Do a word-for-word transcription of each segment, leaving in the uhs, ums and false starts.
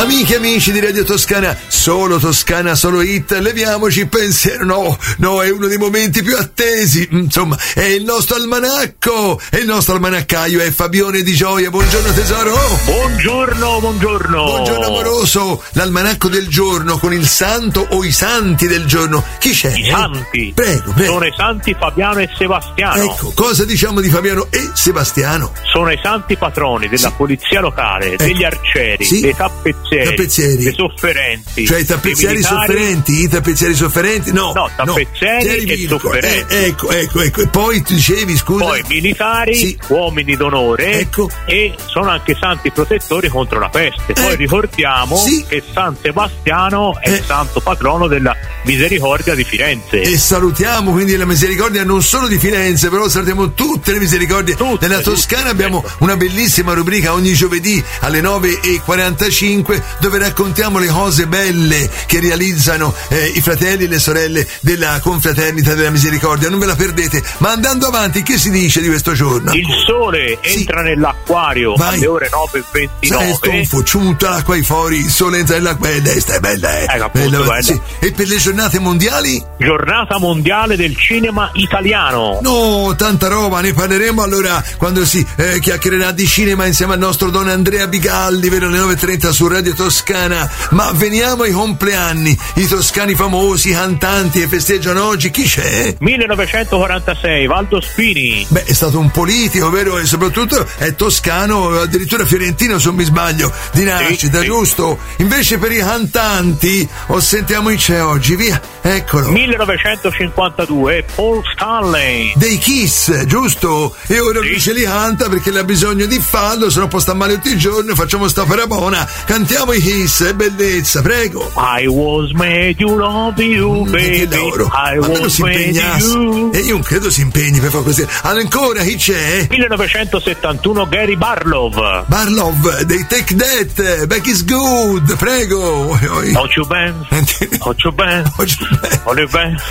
Amiche e amici di Radio Toscana, solo Toscana, solo hit, leviamoci il pensiero, no, no, è uno dei momenti più attesi, insomma, è il nostro almanacco, e il nostro almanaccaio è Fabione Di Gioia. Buongiorno tesoro. Buongiorno, buongiorno. Buongiorno amoroso, l'almanacco del giorno con il santo o i santi del giorno. Chi c'è? I santi. Prego, prego. Sono i santi Fabiano e Sebastiano. Ecco, cosa diciamo di Fabiano e Sebastiano? Sono i santi patroni della sì. polizia locale, ecco. degli arcieri, sì. dei tappezzieri, tappezzieri, dei sofferenti. Cioè i tappezzieri militari... sofferenti, i tappezzieri sofferenti? No, no, tappezzieri no. e sofferenti. Eh, ecco, ecco, ecco. E poi tu dicevi, scusa. Poi militari, sì. uomini d'onore, ecco. e sono anche santi protettori contro la peste. Poi ecco. ricordiamo sì. che San Sebastiano è eh. il santo patrono della misericordia di Firenze. E salutiamo quindi la misericordia non solo di Firenze, però salutiamo tutte le misericordie tutte, della Toscana. Tutte. Abbiamo una bellissima rubrica ogni giovedì alle nove e quarantacinque dove raccontiamo le cose belle che realizzano eh, i fratelli e le sorelle della confraternita della misericordia. Non ve la perdete. Ma andando avanti, che si dice di questo giorno? Il sole sì. entra nell'acquario Vai. alle ore nove e ventinove. Sai, stonfo, ciunta l'acqua ai fuori, il sole entra nell'acqua. È bella, è bella, eh. Ecco, appunto, bella, bella. Sì. E per le giornate mondiali? Giornata mondiale del cinema italiano. No, tanta roba, ne parleremo allora quando si eh, chiacchiererà di cinema insieme al nostro Don Andrea Bigaldi, vero, alle nove e trenta su Radio Toscana. Ma veniamo ai compleanni, i toscani famosi, i cantanti che festeggiano oggi. Chi c'è? millenovecentoquarantasei, Valdo Spini. Beh, è stato un politico, vero? E soprattutto è toscano, addirittura fiorentino se non mi sbaglio, di nascita, sì, giusto? Sì. Invece per i cantanti, o sentiamo chi c'è oggi, via, eccolo. millenovecentocinquantadue, Paul Stanley. Dei Kiss, giusto? E ora sì. lui ce li canta perché ha bisogno di farlo, se no può sta male tutto il giorno, facciamo sta parabona. Cantiamo i Kiss, è bellezza, prego. I was made you love you, mm, baby. I was made you. E io non credo si impegni per fare così. Ancora chi c'è? millenovecentosettantuno, Gary Barlow. Barlow dei Take That, Back is Good, prego. Don't you bend, don't you bend, only bend,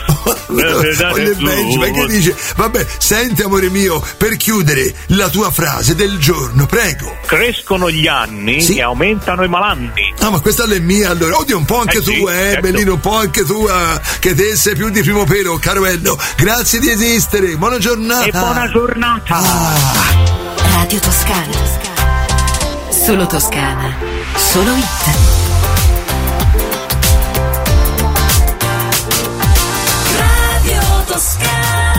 only bend. Ma che dice? Vabbè, senti amore mio, per chiudere la tua frase del giorno, prego. Crescono gli anni sì. e aumentano i malanni. Ah, ma questa è mia allora. Oddio, un po' anche eh tu, sì, eh, certo. Bellino, un po' anche tu, eh, che te sei più di primo pelo, caroello. Grazie di esistere, buona giornata. E buona giornata. Ah. Radio Toscana. Solo Toscana. Solo hit. Radio Toscana.